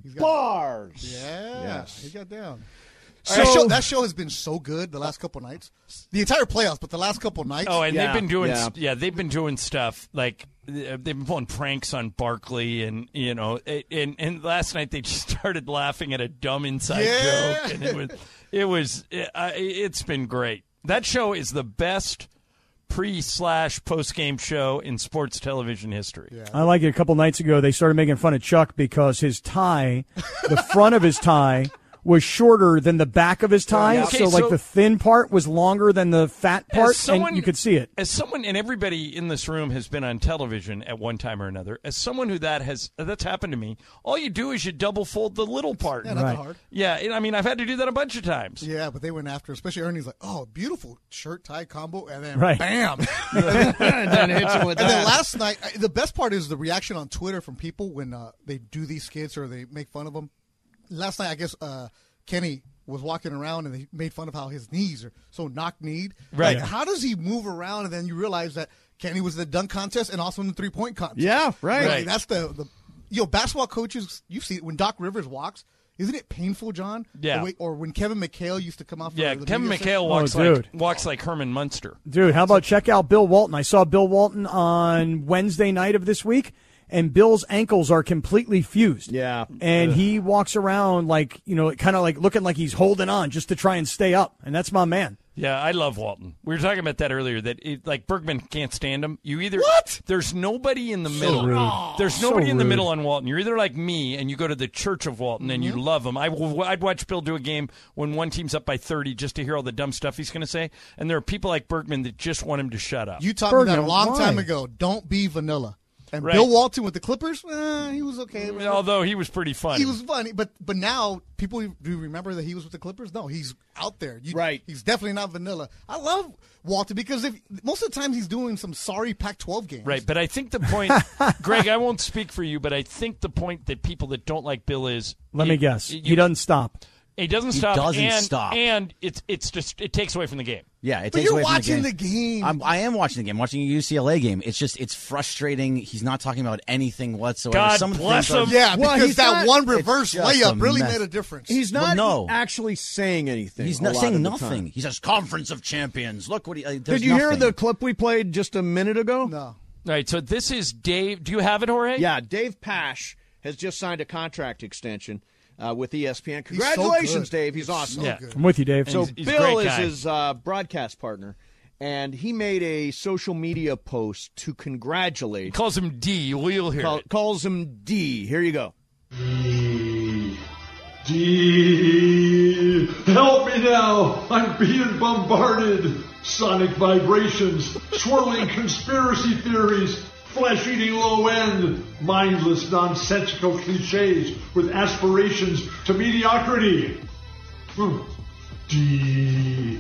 Bars. Yeah, Yes. he got down. So That show has been so good the last couple nights. The entire playoffs, but the last couple nights. Oh, and Yeah, they've been doing stuff like they've been pulling pranks on Barkley, and and last night they just started laughing at a dumb inside joke, and it's been great. That show is the best pre/post-game show in sports television history. Yeah. I like it. A couple nights ago, they started making fun of Chuck because his tie, the front of his tie, was shorter than the back of his tie. Okay, so the thin part was longer than the fat part, and you could see it. As someone, and everybody in this room has been on television at one time or another, as someone who that's happened to me, all you do is you double fold the little part. Yeah, not that hard. Yeah, I mean, I've had to do that a bunch of times. Yeah, but they went after, especially Ernie's like, oh, beautiful shirt tie combo, and then bam. and then hits him with And then that. last night, the best part is the reaction on Twitter from people when they do these skits or they make fun of them. Last night, I guess Kenny was walking around and they made fun of how his knees are so knock-kneed. Right. Like, how does he move around? And then you realize that Kenny was in the dunk contest and also in the three-point contest. Yeah, right. Like, that's the basketball coaches, you see it when Doc Rivers walks. Isn't it painful, John? Yeah. Or when Kevin McHale used to come out for Yeah, the Kevin media McHale walks like Herman Munster. Dude, how about check out Bill Walton? I saw Bill Walton on Wednesday night of this week, and Bill's ankles are completely fused. Yeah. And he walks around like, kind of like looking like he's holding on just to try and stay up. And that's my man. Yeah, I love Walton. We were talking about that earlier, that Bergman can't stand him. You either What? There's nobody in the middle. rude. There's nobody So in the rude. middle on Walton. You're either like me and you go to the Church of Walton and you love him. I'd watch Bill do a game when one team's up by 30 just to hear all the dumb stuff he's going to say. And there are people like Bergman that just want him to shut up. You taught me that a Bergman, long time why? ago. Don't be vanilla. And Right. Bill Walton with the Clippers, he was okay. Although he was pretty funny. He was funny, but now people do remember that he was with the Clippers. No, he's out there. Right. He's definitely not vanilla. I love Walton because most of the time he's doing some sorry Pac-12 games. Right, but I think the point, Greg, I won't speak for you, but I think the point that people that don't like Bill is... Let me guess. He doesn't stop. He doesn't stop. doesn't stop. And it's just, it takes away from the game. Yeah, it But takes you're away from watching the game. I am watching the game. Watching a UCLA game. It's frustrating. He's not talking about anything whatsoever. God Some bless things are- him. Yeah, Well, because he's that not- one reverse it's just layup a really mess. made a difference. He's Well, not no. actually saying anything. He's a not lot saying of the nothing. time. He says conference of champions. Look what he. Did there's you hear nothing. the clip we played just a minute ago? No. All right, so this is Dave. Do you have it, Jorge? Yeah, Dave Pasch has just signed a contract extension with ESPN. He's so Congratulations, good. Dave. He's awesome. Yeah. Good. I'm with you, Dave. So He's a Bill great is guy. his broadcast partner, and he made a social media post to congratulate. He calls him D. We'll hear it. Calls him D. Here you go. D. Help me now. I'm being bombarded. Sonic vibrations, swirling conspiracy theories, flesh-eating low end, mindless nonsensical cliches with aspirations to mediocrity. D.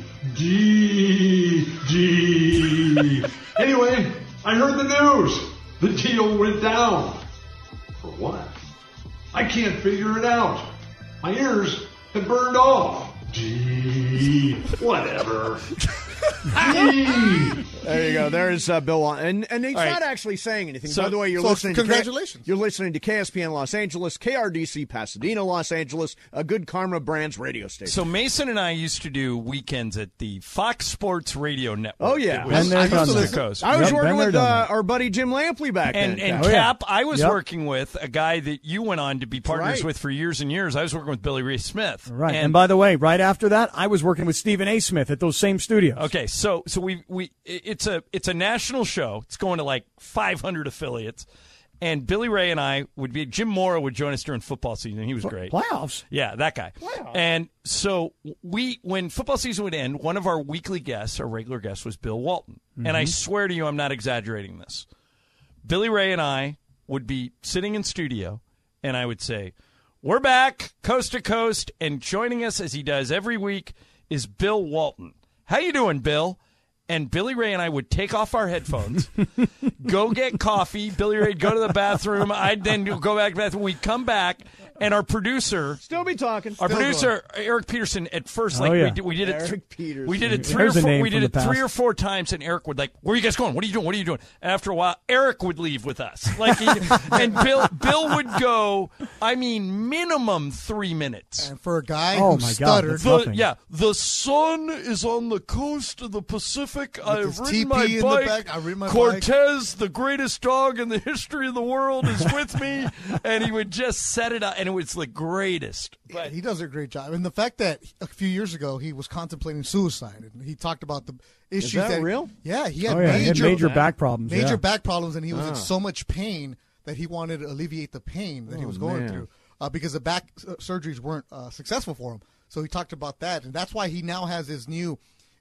Anyway, I heard the news. The deal went down. For what? I can't figure it out. My ears have burned off. Whatever. There you go. There's Bill, and he's right. not actually saying anything. So- By the way, you're so listening. congratulations. You're listening to KSPN Los Angeles, KRDC Pasadena, Los Angeles, a Good Karma Brands radio station. So Mason and I used to do weekends at the Fox Sports Radio Network. Oh, yeah. It was Been there, coast done to that. coast. I was Yep, working been there, with done that. our buddy Jim Lampley back And then. Cap, I was Yep. working with a guy that you went on to be partners right. with for years and years. I was working with Billy Ray Smith. Right. And by the way, right after that, I was working with Stephen A. Smith at those same studios. Okay, so it's a national show. It's going to like 500 affiliates, and Billy Ray and I would be. Jim Mora would join us during football season. He was great. Playoffs. Yeah, that guy. And so when football season would end, one of our weekly guests, our regular guest, was Bill Walton. And I swear to you, I'm not exaggerating this. Billy Ray and I would be sitting in studio, and I would say, "We're back, coast to coast," and joining us as he does every week is Bill Walton. How you doing, Bill? and Billy Ray and I would take off our headphones, go get coffee. Billy Ray would go to the bathroom. I'd then go back to the bathroom. We'd come back, and our producer, Still be talking. our producer Eric Peterson, at first, like we did it, Eric Peterson. we did it There's a name we did from it the past. 3 or 4 times, and Eric would like, "Where are you guys going? What are you doing? What are you doing?" And after a while, Eric would leave with us, like, and Bill would go. I mean, minimum 3 minutes. And for a guy Oh, who my God, stuttered, that's nothing. The sun is on the coast of the Pacific. I've his ridden teepee my in the bike. back. I ridden my Cortez, the greatest dog in the history of the world, is with me. And he would just set it up, and it was the greatest. But he does a great job. And the fact that a few years ago he was contemplating suicide, and he talked about the issues. that real? Yeah, he had Oh, yeah. He had major back problems. major yeah. back problems, and he was in so much pain that he wanted to alleviate the pain that he was going man. through because the back surgeries weren't successful for him. So he talked about that, and that's why he now has his new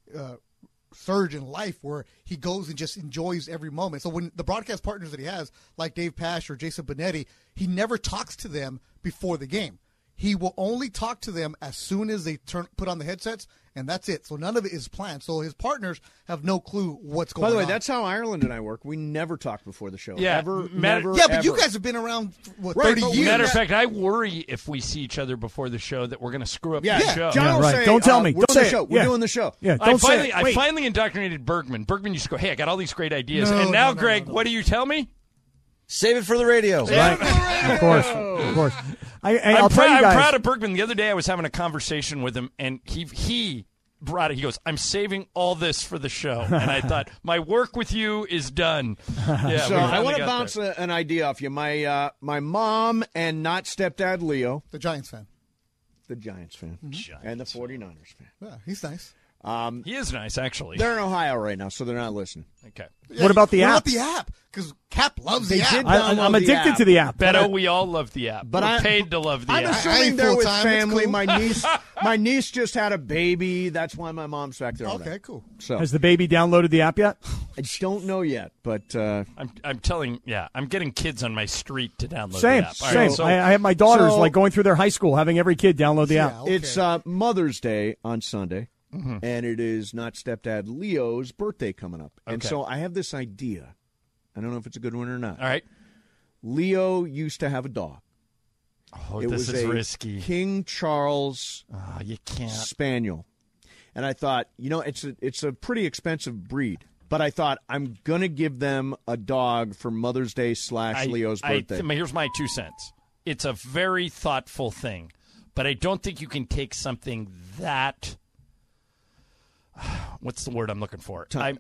surge in life where he goes and just enjoys every moment. So when the broadcast partners that he has, like Dave Pasch or Jason Benetti, he never talks to them before the game. He will only talk to them as soon as they put on the headsets, and that's it. So none of it is planned. So his partners have no clue what's going on. By the way, that's how Ireland and I work. We never talk before the show. Yeah, Ever, matter- never, yeah, but you ever. guys have been around for Right, 30 but years. matter of fact, I worry if we see each other before the show that we're going to screw up Yeah, the show. John Yeah, will right. say, Don't tell me. We're Don't doing say the show. it. We're Yeah. doing the show. Yeah, I don't say it. Wait. finally indoctrinated Bergman. Bergman used to go, "Hey, I got all these great ideas." No, and now, no, Greg, no. what do you tell me? Save it for the radio. Right. Of course. I'll tell you I'm guys. proud of Bergman. The other day I was having a conversation with him, and he brought it. He goes, "I'm saving all this for the show." And I thought, my work with you is done. Yeah, So we I finally want to got bounce there. an idea off you. My mom and not stepdad Leo, The Giants fan. the Giants fan, and the 49ers fan. Yeah, he's nice. He is nice, actually. They're in Ohio right now, so they're not listening. Okay. What about the What app? about the app? Because Cap loves They the app. did I'm download the addicted app. to the app. Beto, we all love the app. But We're I- paid to love the I'm app. I assuming ain't they're with full-time. It's family. cool. My niece just had a baby. That's why my mom's back there. all Okay, day. cool. So Has the baby downloaded the app yet? I don't know yet, but I'm telling, I'm getting kids on my street to download Same. the app. All Same. right, so- I have my daughters so- like going through their high school, having every kid download the app. Yeah, okay. it's Mother's Day on Sunday, and it is not stepdad Leo's birthday coming up. And Okay. so I have this idea. I don't know if it's a good one or not. all right. Leo used to have a dog. Oh, It this was is a risky. King Charles Oh, you can't. Spaniel. And I thought, it's a pretty expensive breed. But I thought, I'm going to give them a dog for Mother's Day / Leo's birthday. Here's my 2 cents. It's a very thoughtful thing, but I don't think you can take something that. What's the word I'm looking for? Requires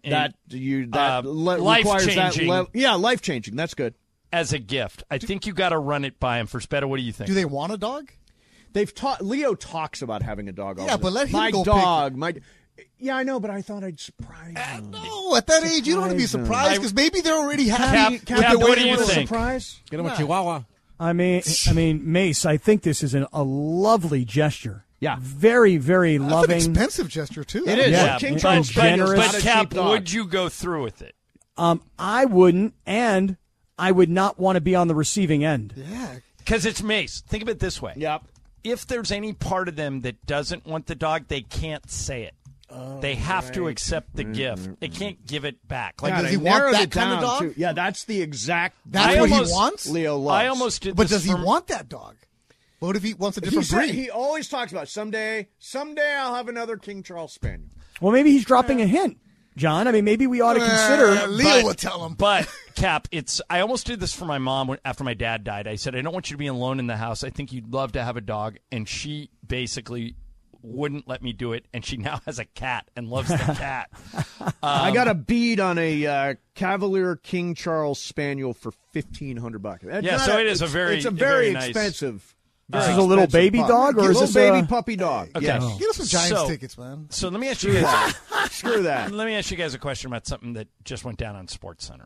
life-changing. Life-changing. That's good. As a gift. I think you got to run it by him first. Beto, what do you think? Do they want a dog? Leo talks about having a dog all Yeah, the but time. let him my go dog, Yeah, I know, but I thought I'd surprise him. No, at that age, you don't want to be Surprise surprised because maybe they're already happy. Cap, what do you think? Surprise? Get him a chihuahua. I mean, Mace, I think this is a lovely gesture. Yeah. Very, very That's loving. an expensive gesture, too. It is. Yeah, King and Charles Spaniel is generous. not But a Cap, cheap dog. would you go through with it? I wouldn't, and I would not want to be on the receiving end. Yeah. Because it's Mace. Think of it this way. Yep. If there's any part of them that doesn't want the dog, they can't say it. They have to accept the gift. They can't give it back. Like, God, does I he want narrowed that it kind of down, dog? too. Yeah, that's the exact. That's I what almost- he wants? Leo loves. I almost did But this does he for- want that dog? What if he wants a different breed? He always talks about someday I'll have another King Charles Spaniel. Well, maybe he's dropping a hint, John. I mean, maybe we ought to consider. Leo will tell him. But Cap, I almost did this for my mom after my dad died. I said, I don't want you to be alone in the house. I think you'd love to have a dog, and she basically wouldn't let me do it, and she now has a cat and loves the cat. I got a bead on a Cavalier King Charles Spaniel for $1,500. Yeah, so it is a very nice- expensive. This is a little baby dog, or is little this baby a? puppy dog? Okay. Yes. Get us some Giants So- tickets, man. So let me ask you guys. Screw that. Let me ask you guys a question about something that just went down on SportsCenter.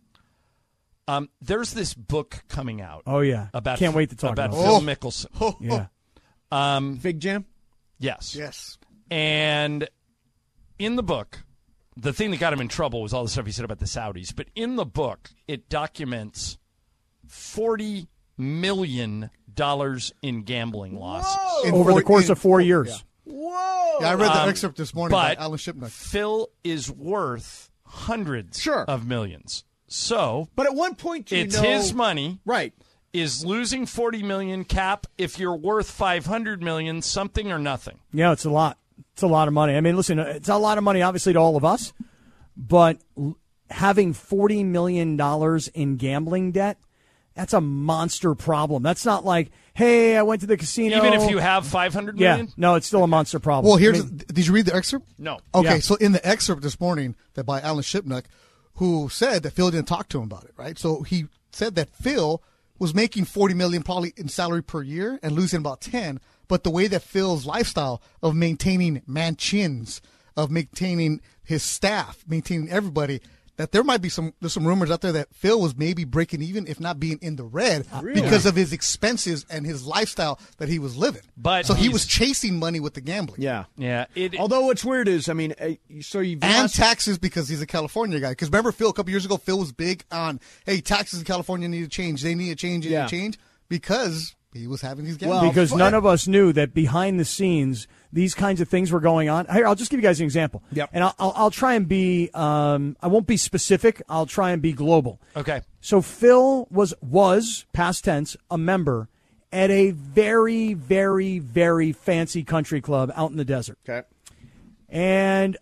There's this book coming out. Oh yeah, About can't wait to talk about about. Phil it. Mickelson. Yeah, Fig Jam? Yes. Yes. And in the book, the thing that got him in trouble was all the stuff he said about the Saudis. But in the book, it documents $40 million in gambling losses. over the course of 4 years. Whoa! Yeah, I read the excerpt this morning by but Alan Shipnuck. Phil is worth hundreds Sure. of millions. So But at one point, it's his money. Right. Is losing $40 million, Cap, if you're worth $500 million, something or nothing? Yeah, it's a lot. It's a lot of money. I mean, listen, it's a lot of money, obviously, to all of us. But having $40 million in gambling debt, that's a monster problem. That's not like, hey, I went to the casino. Even if you have $500 million? Yeah, no, it's still a monster problem. Well, did you read the excerpt? No. Okay, Yeah. so in the excerpt this morning that by Alan Shipnuck, who said that Phil didn't talk to him about it, right? So he said that Phil was making $40 million probably in salary per year and losing about 10, but the way that Phil's lifestyle of maintaining mansions, of maintaining his staff, maintaining everybody, that there might be there's some rumors out there that Phil was maybe breaking even, if not being in the red, because of his expenses and his lifestyle that he was living. But so he was chasing money with the gambling. Yeah. Yeah. Although what's weird is, I mean, so you've And lost- taxes, because he's a California guy. Because remember, Phil, a couple years ago, Phil was big on, hey, taxes in California need to change. They need to change. They need to change, because he was having these gambling. because none of us knew that behind the scenes these kinds of things were going on. Here, I'll just give you guys an example. Yep. And I'll try and be I won't be specific. I'll try and be global. Okay. So Phil was past tense a member at a very, very, very fancy country club out in the desert. Okay. And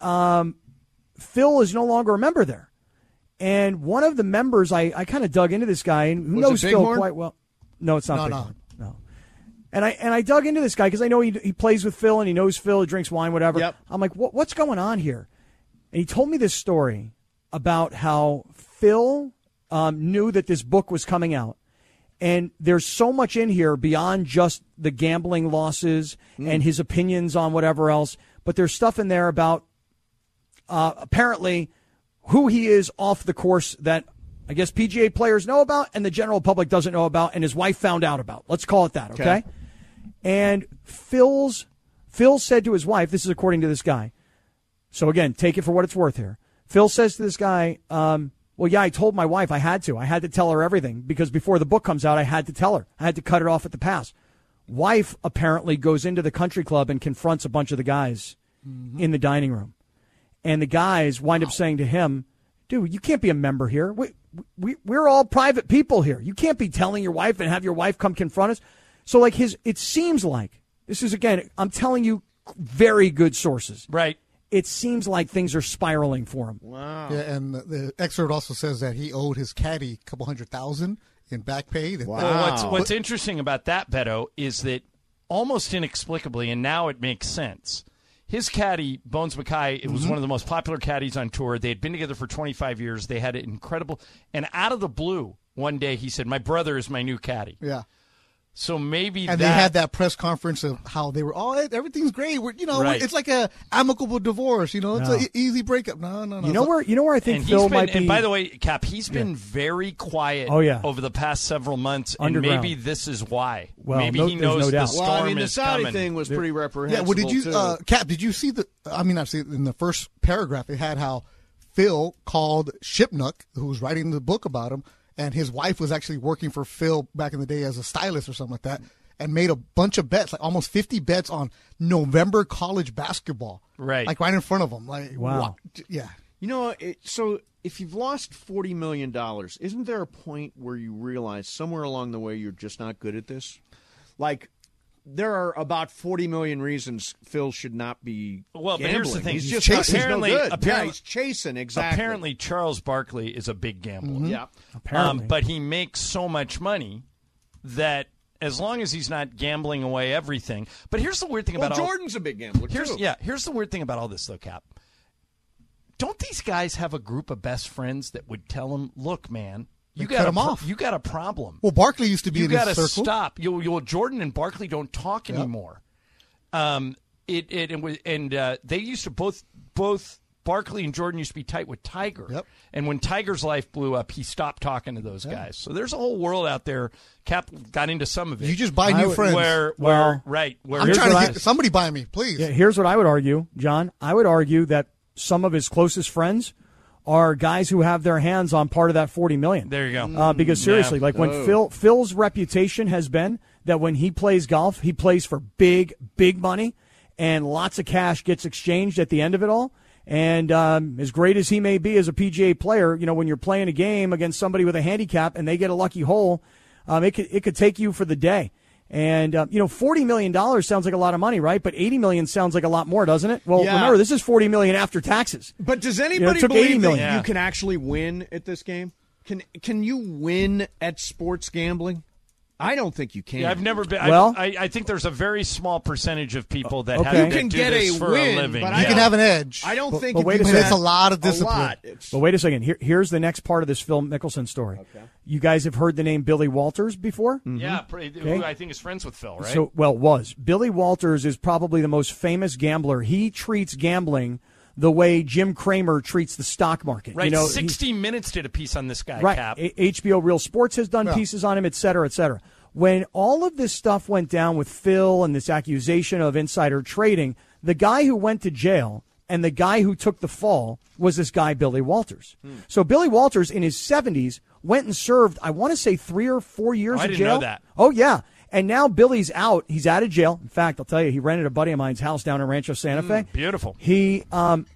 Phil is no longer a member there. And one of the members, I kind of dug into this guy, and who Was knows it Phil Bighorn? quite well. No, it's not No, Bighorn. No. And I dug into this guy because I know he plays with Phil and he knows Phil, he drinks wine, whatever. Yep. I'm like, what's going on here? And he told me this story about how Phil knew that this book was coming out. And there's so much in here beyond just the gambling losses and his opinions on whatever else. But there's stuff in there about apparently who he is off the course that I guess PGA players know about and the general public doesn't know about, and his wife found out about. Let's call it that, okay? And Phil said to his wife, this is according to this guy. So again, take it for what it's worth here. Phil says to this guy, well, yeah, I told my wife I had to tell her everything because before the book comes out, I had to tell her. I had to cut it off at the pass. Wife apparently goes into the country club and confronts a bunch of the guys in the dining room. And the guys wind up saying to him, dude, you can't be a member here. We're all private people here. You can't be telling your wife and have your wife come confront us. So like it seems like, this is again, I'm telling you very good sources. Right. It seems like things are spiraling for him. Wow. Yeah, and the excerpt also says that he owed his caddy a couple $100,000 in back pay. Wow. Well, what's interesting about that, Beto, is that almost inexplicably, and now it makes sense, his caddy, Bones Mackay, it was one of the most popular caddies on tour. They had been together for 25 years. They had an incredible, and out of the blue, one day he said, my brother is my new caddy. Yeah. So maybe And they had that press conference of how they were, everything's great. Right. It's like a amicable divorce. It's an easy breakup. No. You know where I think and Phil he's been, might be. and by the way, Cap, he's been very quiet over the past several months, Underground. and maybe this is why. Well, maybe he there's knows no the doubt. storm Well, I mean, the is Saudi coming. thing was pretty Yeah, reprehensible, well, did you, too. Cap, did you see in the first paragraph, it had how Phil called Shipnuck, who was writing the book about him, and his wife was actually working for Phil back in the day as a stylist or something like that, and made a bunch of bets, like almost 50 bets on November college basketball. Right. Like right in front of him. Like, wow. Yeah. You know, so if you've lost $40 million, isn't there a point where you realize somewhere along the way you're just not good at this? Like, there are about 40 million reasons Phil should not be Well, but gambling. here's the thing. He's He's just chasing. apparently, Apparently- yeah, he's chasing, exactly. Apparently, Charles Barkley is a big gambler. Yeah. Apparently. But he makes so much money that as long as he's not gambling away everything. But here's the weird thing Well, about Jordan's a big gambler, too. Here's the weird thing about all this, though, Cap. Don't these guys have a group of best friends that would tell them, look, man, you cut him off. You got a problem. Well, Barkley used to be You in got his to circle. stop. Jordan and Barkley don't talk anymore. They used to both Barkley and Jordan used to be tight with Tiger. Yep. And when Tiger's life blew up, he stopped talking to those guys. So there's a whole world out there. Cap got into some of it. You just buy new friends. Where Well, I'm Here's trying to what get somebody buy me, please. Yeah, here's what I would argue, John. I would argue that some of his closest friends are guys who have their hands on part of that $40 million. There you go. Because seriously, Yeah. like when Phil's reputation has been that when he plays golf, he plays for big money, and lots of cash gets exchanged at the end of it all. And as great as he may be as a PGA player, when you're playing a game against somebody with a handicap and they get a lucky hole, it could take you for the day. And, $40 million sounds like a lot of money, right? But $80 million sounds like a lot more, doesn't it? Well, remember, this is $40 million after taxes. But does anybody believe that you can actually win at this game? Can you win at sports gambling? I don't think you can. Yeah, I've never been. Well, I think there's a very small percentage of people that okay. have You can do get this a for win, a living. but You can have an edge. I don't think but wait a But second. it's a lot of discipline. lot. But wait a second. Here's the next part of this Phil Mickelson story. Okay. You guys have heard the name Billy Walters before? Yeah, who I think is friends with Phil, right? Was. Billy Walters is probably the most famous gambler. He treats gambling the way Jim Cramer treats the stock market. Right, 60 Minutes did a piece on this guy, right. Cap. HBO Real Sports has done pieces on him, et cetera, et cetera. When all of this stuff went down with Phil and this accusation of insider trading, the guy who went to jail and the guy who took the fall was this guy, Billy Walters. So Billy Walters, in his 70s, went and served, I want to say 3 or 4 years I of didn't jail. know that. Oh, yeah. And now Billy's out. He's out of jail. In fact, I'll tell you, he rented a buddy of mine's house down in Rancho Santa Fe. Beautiful. He's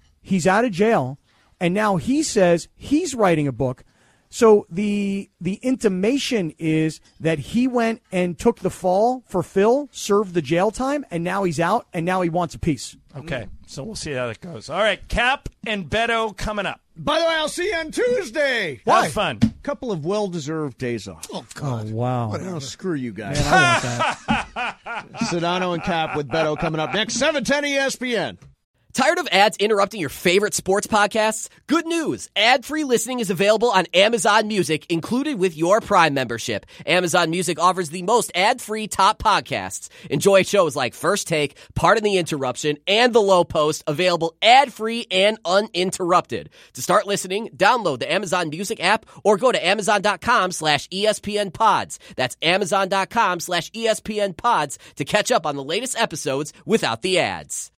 out of jail, and now he says he's writing a book. So the intimation is that he went and took the fall for Phil, served the jail time, and now he's out, and now he wants a piece. Okay, so we'll see how that goes. All right, Cap and Beto coming up. By the way, I'll see you on Tuesday. Have fun. Couple of well-deserved days off. Oh, God. Oh, wow. Oh, screw you guys. Man, I want that. Sedano and Cap with Beto coming up next. 710 ESPN. Tired of ads interrupting your favorite sports podcasts? Good news. Ad-free listening is available on Amazon Music, included with your Prime membership. Amazon Music offers the most ad-free top podcasts. Enjoy shows like First Take, Pardon the Interruption, and The Low Post, available ad-free and uninterrupted. To start listening, download the Amazon Music app or go to Amazon.com/ESPN Pods. That's Amazon.com/ESPN Pods to catch up on the latest episodes without the ads.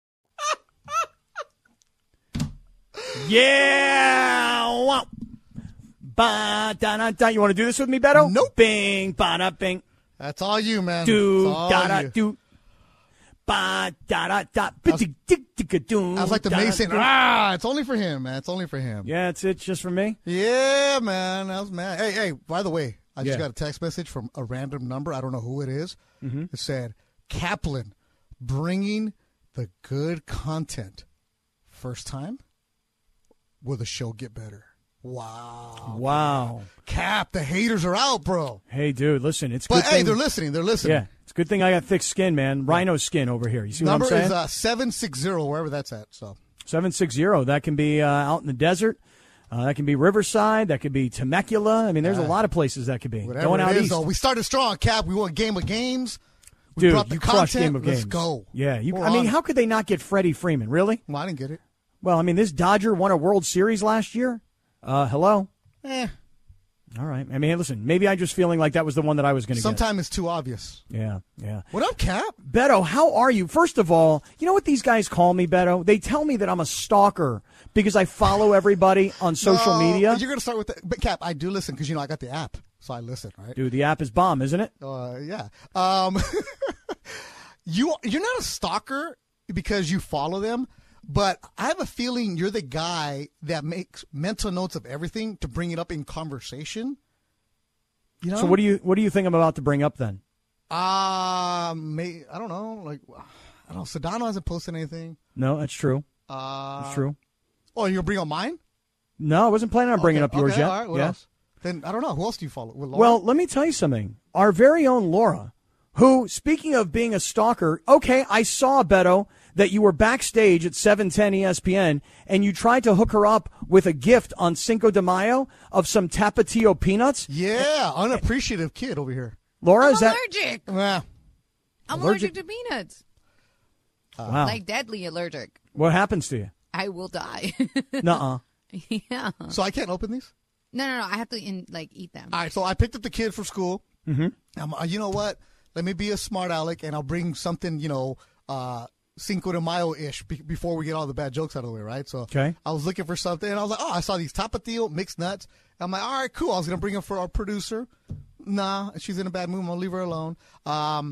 Yeah. Wow. Ba-da-da-da. You want to do this with me, Beto? Nope. Bing, ba-da-bing. That's all you, man. Do, That's all da-da, you. do. Ba-da-da-da. I was like the Mason. It's only for him, man. It's only for him. Yeah, it's just for me. Yeah, man. That was mad. Hey, by the way, I just Yeah. got a text message from a random number. I don't know who it is. Mm-hmm. It said, Kaplan, bringing the good content. First time? Will the show get better? Wow. Wow. Cap, the haters are out, bro. Hey, dude, listen, it's But, good hey, thing. they're listening. They're listening. Yeah, it's a good thing I got thick skin, man. Rhino skin over here. You see Number what I'm saying? is 760, wherever that's at. So 760. That can be out in the desert. That can be Riverside. That could be Temecula. I mean, there's a lot of places that could be. whatever Going out it is, east. though, we started strong, Cap. We won Game of Games. We Dude, brought the you crushed content. Game of Games. Let's go. Yeah. We're I mean, on it. how could they not get Freddie Freeman? Really? Well, I didn't get it. Well, I mean, this Dodger won a World Series last year. Hello? Eh. All right. I mean, listen, maybe I'm just feeling like that was the one that I was going to get. Sometimes it's too obvious. Yeah. What up, Cap? Beto, how are you? First of all, you know what these guys call me, Beto? They tell me that I'm a stalker because I follow everybody on social media. You're going to start with that. But, Cap, I do listen because, I got the app. So I listen, right? Dude, the app is bomb, isn't it? Yeah. You're not a stalker because you follow them, but I have a feeling you're the guy that makes mental notes of everything to bring it up in conversation. You know? So what do you think I'm about to bring up then? I don't know. I don't know. Sedano hasn't posted anything. No, that's true. That's true. Oh, you're going to bring on mine? No, I wasn't planning on bringing up yours yet. All right, what Yeah. else? Then I don't know. Who else do you follow? With Laura? Well, let me tell you something. Our very own Laura, who, speaking of being a stalker, okay, I saw, Beto, that you were backstage at 710 ESPN and you tried to hook her up with a gift on Cinco de Mayo of some Tapatio peanuts. Yeah, unappreciative kid over here. Laura, I'm is that? allergic. Yeah. I'm Allergic? allergic to peanuts. Wow. Like deadly allergic. What happens to you? I will die. Nuh-uh. Yeah. So I can't open these? No. I have to eat them. All right, so I picked up the kid from school. Mm-hmm. You know what? Let me be a smart aleck, and I'll bring something, Cinco de Mayo-ish before we get all the bad jokes out of the way, right? So Okay. I was looking for something, and I was like, I saw these Tapatio mixed nuts. I'm like, all right, cool. I was going to bring them for our producer. Nah, she's in a bad mood. I'm going to leave her alone.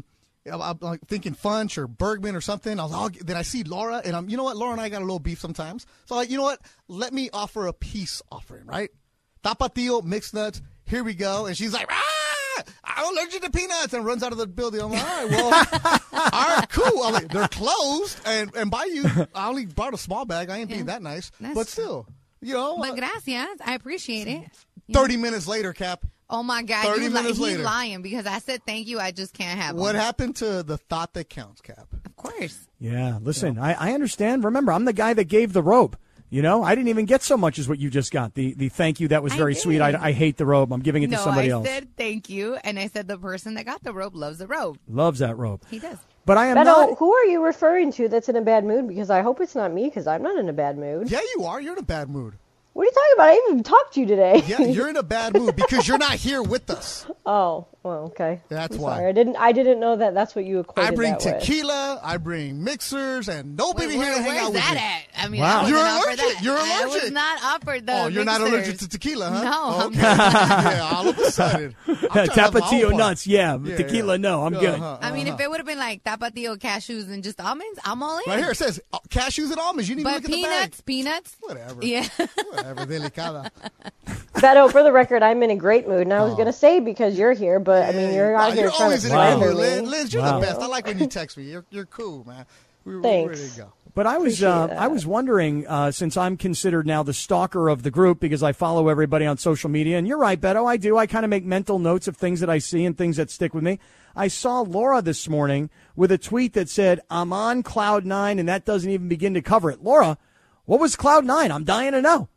I'm like thinking Funch or Bergman or something. Then I see Laura, and you know what? Laura and I got a little beef sometimes. So I'm like, you know what? Let me offer a peace offering, right? Tapatio, mixed nuts. Here we go. And she's like, I'm allergic to peanuts, and runs out of the building. I'm like, all right, well, all right, cool. I'm like, they're closed, and by you, I only brought a small bag. I ain't being that nice, but still, you know. But gracias, I appreciate it. 30 minutes later, Cap. Oh my God, 30 minutes he's later. lying because I said thank you. I just can't have What them. happened to the thought that counts, Cap? Of course. Yeah, listen, I understand. Remember, I'm the guy that gave the robe. You know, I didn't even get so much as what you just got. The thank you, that was very sweet. I hate the robe. I'm giving it to somebody else. I said thank you, and I said the person that got the robe loves the robe. Loves that robe. He does. But I am Beto, not. who are you referring to that's in a bad mood? Because I hope it's not me, because I'm not in a bad mood. Yeah, you are. You're in a bad mood. What are you talking about? I didn't even talk to you today. Yeah, you're in a bad mood because you're not here with us. Oh, well, okay. That's I'm why. sorry. I didn't know that's what you equated I bring that with. tequila, I bring mixers, and nobody here to hang Where's out with that me. at? I mean, Wow. I wasn't You're up for allergic. that. You're I was allergic. not up for the Oh, you're not mixers. allergic to tequila, huh? No, I'm Okay. Yeah, all of a sudden. I'm trying to have my own Tapatio party. nuts, yeah. Tequila, no, I'm good. I mean, if it would have been like tapatio cashews and just almonds, I'm all in. Right here it says cashews and almonds. You didn't even But look at the bag. peanuts. Whatever. Yeah. Whatever. Delicada. Beto, for the record, I'm in a great mood, and I was going to say because you're here, but I mean, you're out Wow, here you're trying always to in a good slander mood, me. Liz. You're Wow. the best. I like when you text me. You're cool, man. We're Thanks. ready to go. But I was wondering, since I'm considered now the stalker of the group because I follow everybody on social media, and you're right, Beto, I do. I kind of make mental notes of things that I see and things that stick with me. I saw Laura this morning with a tweet that said, I'm on Cloud 9, and that doesn't even begin to cover it. Laura, what was Cloud 9? I'm dying to know.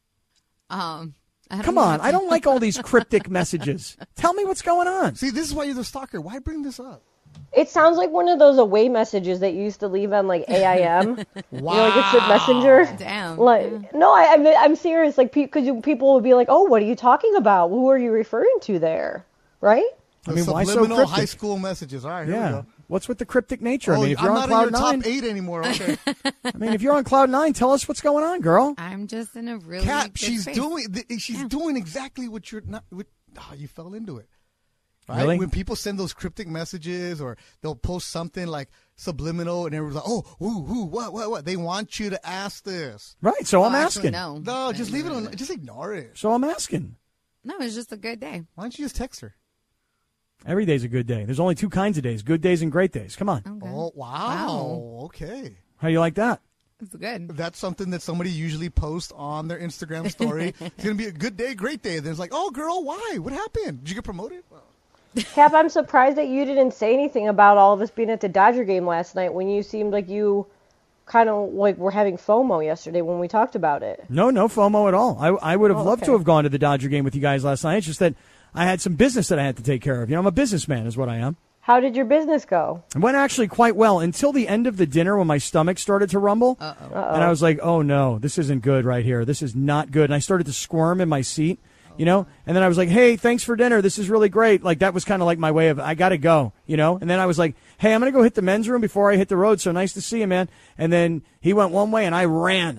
Come on, I don't like all these cryptic messages. Tell me what's going on. See, this is why you're the stalker. Why bring this up? It sounds like one of those away messages that you used to leave on like AIM. You know, like Instant Messenger. Damn. Like, no, I'm serious. Like, because people would be like, "Oh, what are you talking about? Who are you referring to there?" Right? I mean, why so Subliminal cryptic? high school messages. All right, here we Yeah. go. What's with the cryptic nature? I Oh, mean, if you're I'm on not in Cloud your 9, top 8 anymore. Okay. I mean, if you're on Cloud 9, tell us what's going on, girl. I'm just in a really Cap, good she's space. doing exactly what you're not. You fell into it. Right? Really? When people send those cryptic messages or they'll post something like subliminal and everyone's like, oh, who, what? They want you to ask this. Right, so I'm Actually, asking. No, just leave it on. Just ignore it. So I'm asking. No, it's just a good day. Why don't you just text her? Every day's a good day. There's only two kinds of days, good days and great days. Come on. Okay. Oh, wow. Okay. How you like that? It's good. That's something that somebody usually posts on their Instagram story. It's going to be a good day, great day. Then it's like, oh, girl, why? What happened? Did you get promoted? Cap, I'm surprised that you didn't say anything about all of us being at the Dodger game last night when you seemed like you kind of like were having FOMO yesterday when we talked about it. No FOMO at all. I would have loved to okay. have gone to the Dodger game with you guys last night. It's just that I had some business that I had to take care of. You know, I'm a businessman is what I am. How did your business go? It went actually quite well until the end of the dinner when my stomach started to rumble. And I was like, oh, no, this isn't good right here. This is not good. And I started to squirm in my seat, you know. And then I was like, hey, thanks for dinner. This is really great. Like, that was kind of like my way of, I got to go, you know. And then I was like, hey, I'm going to go hit the men's room before I hit the road. So nice to see you, man. And then he went one way and I ran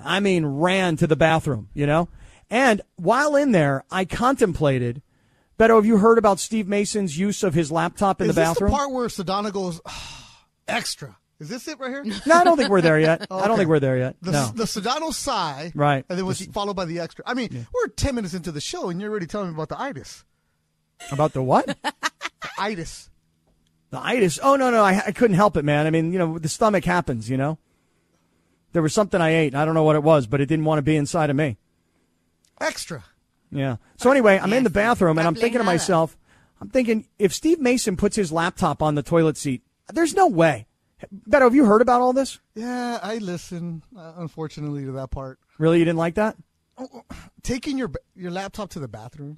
to the bathroom, you know. And while in there, I contemplated, Beto, have you heard about Steve Mason's use of his laptop in the bathroom? Is this the part where Sedano goes, extra? Is this it right here? No, I don't think we're there yet. Oh, I don't okay. think we're there yet. The No. Sedano sigh. Right. And then was followed by the extra. I mean, we're 10 minutes into the show and you're already telling me about the itis. About the what? The itis. The itis. Oh, no. I couldn't help it, man. I mean, you know, the stomach happens, you know. There was something I ate. I don't know what it was, but it didn't want to be inside of me. Extra. Yeah. So anyway, I'm in the Yes. bathroom, and I'm Stop thinking to playing myself, if Steve Mason puts his laptop on the toilet seat, there's no way. Beto, have you heard about all this? Yeah, I listen, unfortunately, to that part. Really? You didn't like that? Taking your laptop to the bathroom.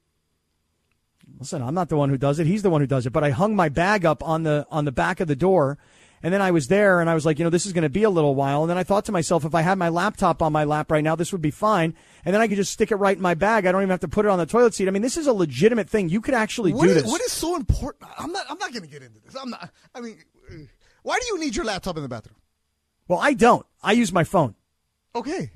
Listen, I'm not the one who does it. He's the one who does it. But I hung my bag up on the back of the door, and then I was there, and I was like, you know, this is going to be a little while. And then I thought to myself, if I had my laptop on my lap right now, this would be fine. And then I could just stick it right in my bag. I don't even have to put it on the toilet seat. I mean, this is a legitimate thing. You could actually do this. What is so important? I'm not going to get into this. Why do you need your laptop in the bathroom? Well, I don't. I use my phone. Okay.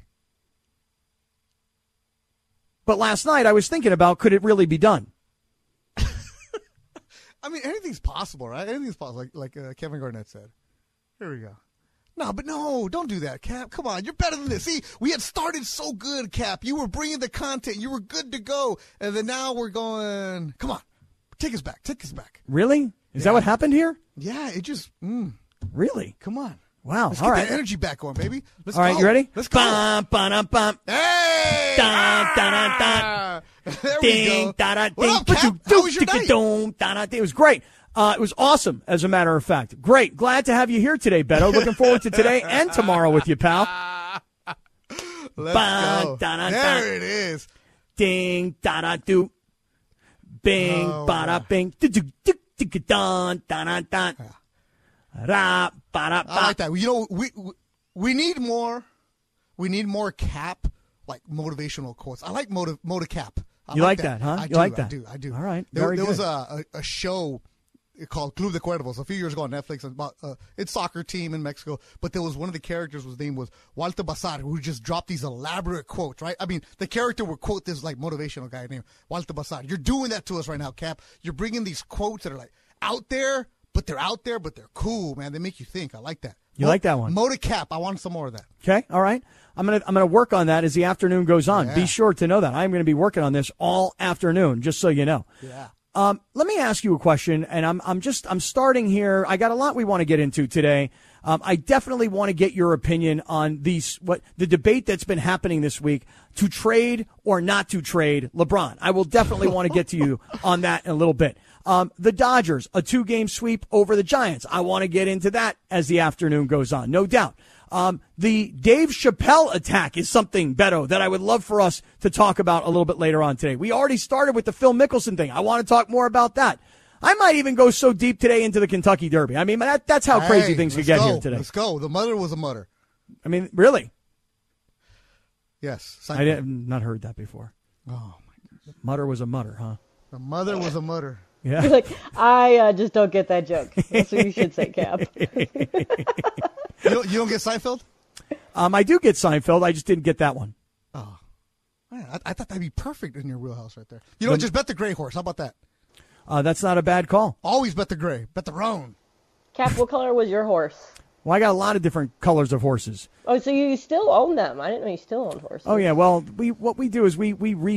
But last night I was thinking about, could it really be done? I mean, anything's possible, right? Anything's possible, like Kevin Garnett said. Here we go. No, don't do that, Cap. Come on, you're better than this. See, we had started so good, Cap. You were bringing the content. You were good to go. And then now we're going, come on, take us back. Really? Is that what happened here? Yeah, it just, Really? come on. Wow. Let's All get right. that energy back going, baby. Let's All right, go. you ready? Let's go. Bum, ba-dum, bum. Hey! Dun, dun, dun, dun. There we Ding, go. da, da, What ding, up, Cap? ba-doo, How was your doo, night? doo, da, da, ding. It was great. It was awesome, as a matter of fact. Great. Glad to have you here today, Beto. Looking forward to today and tomorrow with you, pal. Let's Ba, go. da, da, There da. it is. Ding, da, da, do. Bing, Oh, ba, da, bing. Do, do, do, do, do, dun, da, da, da. Ra, ba, da, I like ba. that. You know, we need more. We need more Cap, like motivational quotes. I like motive Cap. I You like that, huh? I You do, like that? I do. All right. There Very was good. a show called Club de Cuervos a few years ago on Netflix about it's soccer team in Mexico. But there was one of the characters whose name was Walter Bazar, who just dropped these elaborate quotes. Right? I mean, the character would quote this like motivational guy named Walter Bazar. You're doing that to us right now, Cap. You're bringing these quotes that are like out there, but they're cool, man. They make you think. I like that. You like that one? Motive Cap. I want some more of that. Okay, all right. I'm gonna work on that as the afternoon goes on. Yeah. Be sure to know that I'm gonna be working on this all afternoon, just so you know. Yeah. Let me ask you a question, and I'm starting here. I got a lot we want to get into today. I definitely want to get your opinion on the debate that's been happening this week to trade or not to trade LeBron. I will definitely want to get to you on that in a little bit. The Dodgers, a 2-game sweep over the Giants. I want to get into that as the afternoon goes on, no doubt. The Dave Chappelle attack is something, Beto, that I would love for us to talk about a little bit later on today. We already started with the Phil Mickelson thing. I want to talk more about that. I might even go so deep today into the Kentucky Derby. I mean, that's how crazy things could get here today. Let's go. The mother was a mutter. I mean, really? Yes. I have not heard that before. Oh, my God. Mutter was a mutter, huh? The mother was a mutter. Yeah. You're like, I just don't get that joke. That's what you should say, Cap. You don't get Seinfeld? I do get Seinfeld. I just didn't get that one. Oh. Man, I thought that'd be perfect in your wheelhouse right there. You know, just bet the gray horse. How about that? That's not a bad call. Always bet the gray. Bet the roan. Cap, what color was your horse? Well, I got a lot of different colors of horses. Oh, so you still own them? I didn't know you still owned horses. Oh yeah, well, what we do is we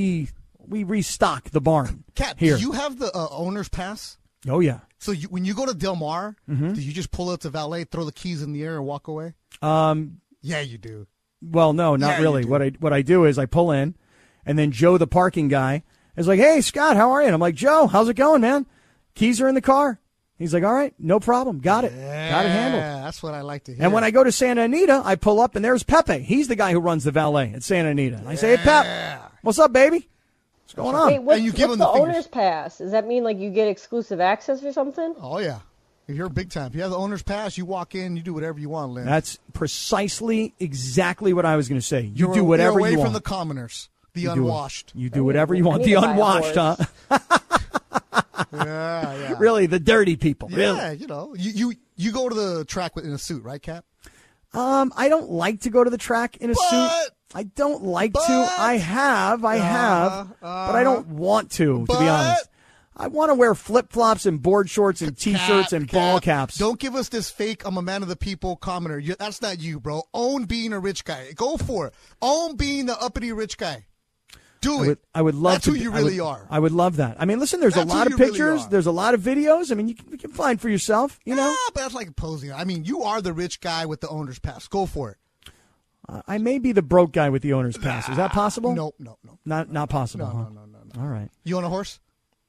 restock the barn. Cap, here. do you have the owner's pass? Oh yeah. So when you go to Del Mar, Mm-hmm. do you just pull out to valet, throw the keys in the air, and walk away? Yeah, you do. Well, no, not Yeah, you really. do. What I do is I pull in, and then Joe, the parking guy, is like, "Hey, Scott, how are you?" And I'm like, "Joe, how's it going, man? Keys are in the car." He's like, "All right, no problem. Got it. Got it handled." Yeah, that's what I like to hear. And when I go to Santa Anita, I pull up, and there's Pepe. He's the guy who runs the valet at Santa Anita. And I say, "Hey, Pep, what's up, baby? What's going on?" Wait, what's, And you give what's them the the fingers. owner's pass? Does that mean like you get exclusive access or something? Oh, yeah. If you're big time. If you have the owner's pass, you walk in, you do whatever you want, Lynn. That's precisely exactly what I was going to say. You You're do whatever you're away you from want. the commoners, the You do it. unwashed. You do whatever you want. need The to buy a unwashed, huh? horse. Yeah. Really, the dirty people. Really. Yeah, you know. You go to the track in a suit, right, Cap? I don't like to go to the track in a suit. I don't like to. I have, but I don't want to be honest. I want to wear flip-flops and board shorts and T-shirts and ball caps. Don't give us this fake I'm a man of the people commenter. That's not you, bro. Own being a rich guy. Go for it. Own being the uppity rich guy. Do it. I would love That's to. who you really are. I would love that. I mean, listen, there's That's a lot who of you really pictures. are. There's a lot of videos. I mean, you can find for yourself, you know. But that's like posing. I mean, you are the rich guy with the owner's pass. Go for it. I may be the broke guy with the owner's pass. Is that possible? No. Not possible. No, huh? no. All right. You own a horse?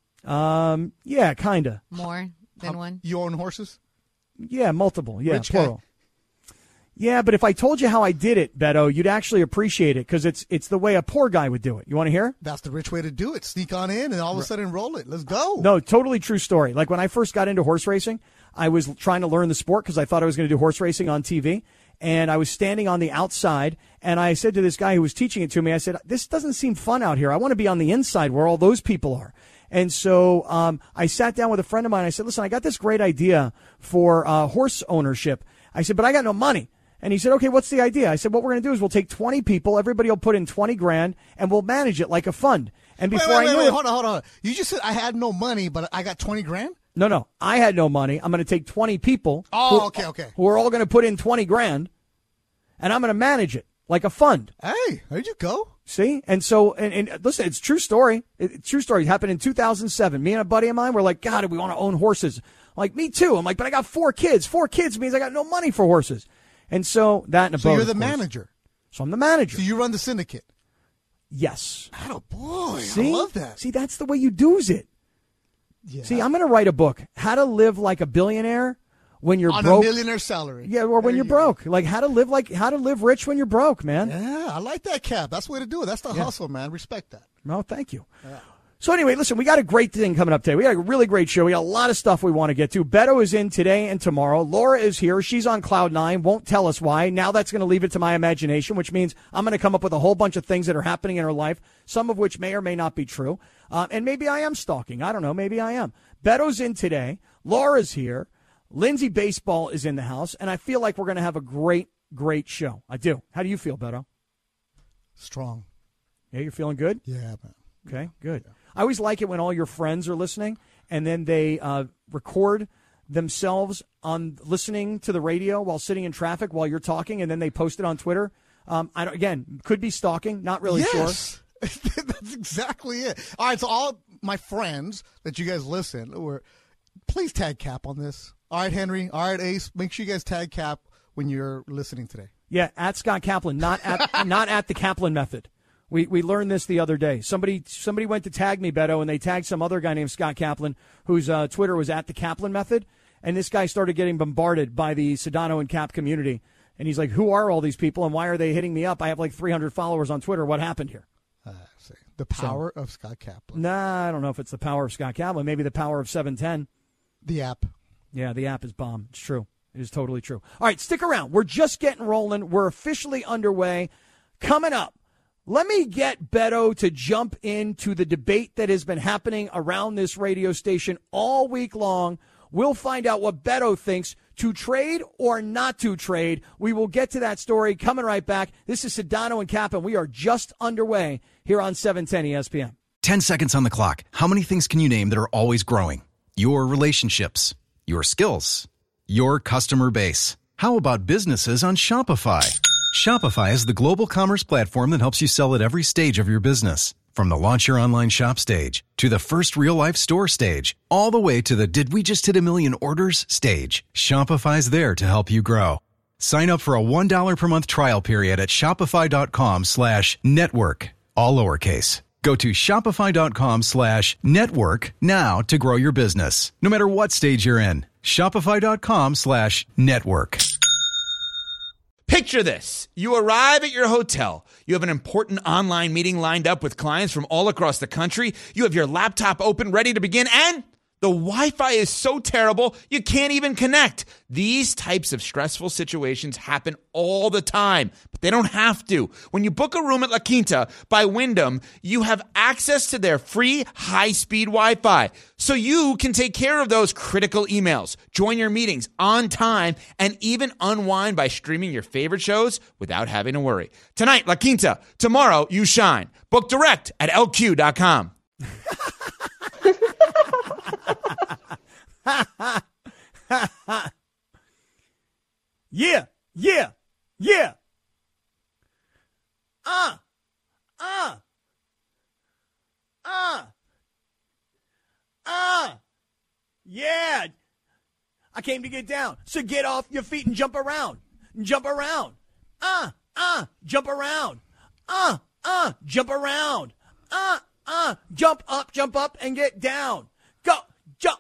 Yeah, kinda. More than one. You own horses? Yeah, multiple. Yeah, Rich guy. plural. Yeah, but if I told you how I did it, Beto, you'd actually appreciate it because it's the way a poor guy would do it. You want to hear? That's the rich way to do it. Sneak on in and all of a sudden roll it. Let's go. No, totally true story. Like when I first got into horse racing, I was trying to learn the sport because I thought I was going to do horse racing on TV. And I was standing on the outside, and I said to this guy who was teaching it to me, I said, "This doesn't seem fun out here. I want to be on the inside where all those people are." And so I sat down with a friend of mine. I said, "Listen, I got this great idea for horse ownership." I said, "But I got no money." And he said, "Okay, what's the idea?" I said, "What we're going to do is we'll take 20 people. Everybody will put in 20 grand, and we'll manage it like a fund." And before I knew it, hold on. You just said I had no money, but I got 20 grand? No. I had no money. I'm going to take 20 people. Okay. Who are all going to put in 20 grand, and I'm going to manage it like a fund. Hey, there'd you go. See? And so, and listen, it's a true story. It's true story. It happened in 2007. Me and a buddy of mine were like, God, we want to own horses. I'm like, me too. I'm like, but I got 4 kids. 4 kids means I got no money for horses. And so that and a boat. So you're the manager. So I'm the manager. So you run the syndicate. Yes. Attaboy. See? I love that. See, that's the way you do's it. Yeah. See, I'm going to write a book, How to Live Like a Billionaire When You're on Broke. On a millionaire salary. Yeah, or when you're broke. Like how to live rich when you're broke, man. Yeah, I like that, Cap. That's the way to do it. That's the hustle, man. Respect that. No, thank you. Yeah. So anyway, listen, we got a great thing coming up today. We got a really great show. We got a lot of stuff we want to get to. Beto is in today and tomorrow. Laura is here. She's on cloud 9. Won't tell us why. Now that's going to leave it to my imagination, which means I'm going to come up with a whole bunch of things that are happening in her life, some of which may or may not be true. And maybe I am stalking. I don't know. Maybe I am. Beto's in today. Laura's here. Lindsay Baseball is in the house. And I feel like we're going to have a great, great show. I do. How do you feel, Beto? Strong. Yeah, you're feeling good? Yeah, man. Okay, good. Yeah. I always like it when all your friends are listening and then they record themselves on listening to the radio while sitting in traffic while you're talking, and then they post it on Twitter. Again, could be stalking, not really sure. That's exactly it. All right, so all my friends that you guys listen, please tag Cap on this. All right, Henry. All right, Ace. Make sure you guys tag Cap when you're listening today. Yeah, at Scott Kaplan, not at the Kaplan method. We learned this the other day. Somebody went to tag me, Beto, and they tagged some other guy named Scott Kaplan, whose Twitter was at the Kaplan method. And this guy started getting bombarded by the Sedano and Cap community. And he's like, who are all these people and why are they hitting me up? I have like 300 followers on Twitter. What happened here? See. The power of Scott Kaplan. Nah, I don't know if it's the power of Scott Kaplan. Maybe the power of 710. The app. Yeah, the app is bomb. It's true. It is totally true. All right, stick around. We're just getting rolling. We're officially underway. Coming up, let me get Beto to jump into the debate that has been happening around this radio station all week long. We'll find out what Beto thinks, to trade or not to trade. We will get to that story coming right back. This is Sedano and Cap, and we are just underway here on 710 ESPN. 10 seconds on the clock. How many things can you name that are always growing? Your relationships, your skills, your customer base. How about businesses on Shopify? Shopify is the global commerce platform that helps you sell at every stage of your business. From the launch your online shop stage, to the first real-life store stage, all the way to the did we just hit 1 million orders stage. Shopify's there to help you grow. Sign up for a $1 per month trial period at shopify.com/network, all lowercase. Go to shopify.com/network now to grow your business, no matter what stage you're in. Shopify.com/network. Picture this. You arrive at your hotel. You have an important online meeting lined up with clients from all across the country. You have your laptop open, ready to begin, and the Wi-Fi is so terrible, you can't even connect. These types of stressful situations happen all the time, but they don't have to. When you book a room at La Quinta by Wyndham, you have access to their free high-speed Wi-Fi, so you can take care of those critical emails, join your meetings on time, and even unwind by streaming your favorite shows without having to worry. Tonight, La Quinta. Tomorrow, you shine. Book direct at LQ.com. Yeah. Yeah. I came to get down. So get off your feet and jump around. Jump around. Jump around. Jump around. Jump up and get down. Go. Jump.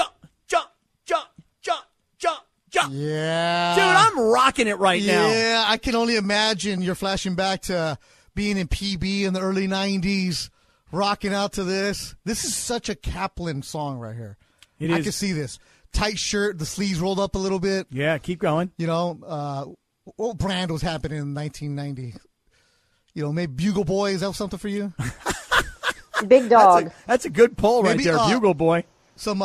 Yeah. Dude, I'm rocking it right now. Yeah, I can only imagine you're flashing back to being in PB in the early 90s, rocking out to this. This is such a Kaplan song right here. It is. I can see this. Tight shirt, the sleeves rolled up a little bit. Yeah, keep going. You know, what brand was happening in 1990? You know, maybe Bugle Boy. Is that something for you? Big Dog. That's a good pull right there, Bugle Boy. A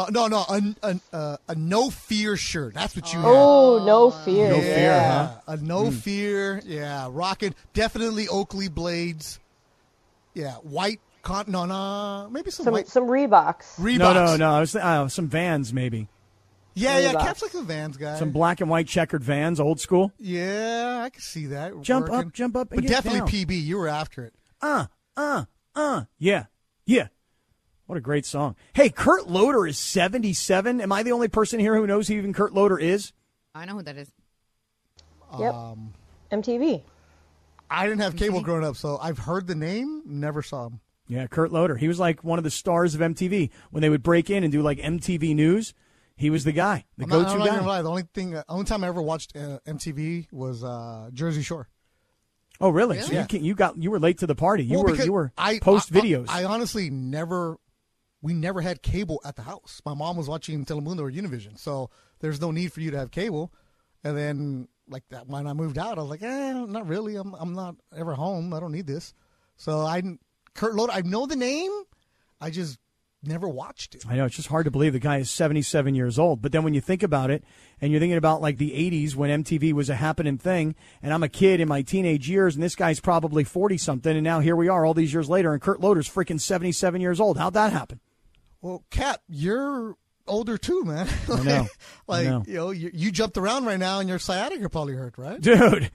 no fear shirt. That's what you. Oh, no fear. No fear, huh? A no fear. Yeah, rocking. Definitely Oakley blades. Yeah, white maybe some Reeboks. Reeboks. No. I was some Vans maybe. Yeah. Cap's like a Vans guy. Some black and white checkered Vans, old school. Yeah, I can see that. Jump working. up, and but get definitely down. PB. You were after it. Yeah. What a great song. Hey, Kurt Loder is 77. Am I the only person here who knows who even Kurt Loder is? I know who that is. Yep. MTV. I didn't have cable growing up, so I've heard the name, never saw him. Yeah, Kurt Loder. He was like one of the stars of MTV. When they would break in and do like MTV News, he was the guy, the go-to I'm not guy. gonna lie. The only time I ever watched MTV was Jersey Shore. Oh, really? So you were late to the party. You were post videos. I honestly we never had cable at the house. My mom was watching Telemundo or Univision, so there's no need for you to have cable. And then, like that, when I moved out, I was like, not really. I'm not ever home. I don't need this. So Kurt Loder, I know the name. I just never watched it. I know, it's just hard to believe the guy is 77 years old. But then when you think about it, and you're thinking about like the 80s when MTV was a happening thing, and I'm a kid in my teenage years, and this guy's probably 40-something, and now here we are all these years later, and Kurt Loder's freaking 77 years old. How'd that happen? Well, Cap, you're older too, man. I know. Like, I know. you know, you jumped around right now, and your sciatica probably hurt, right? Dude.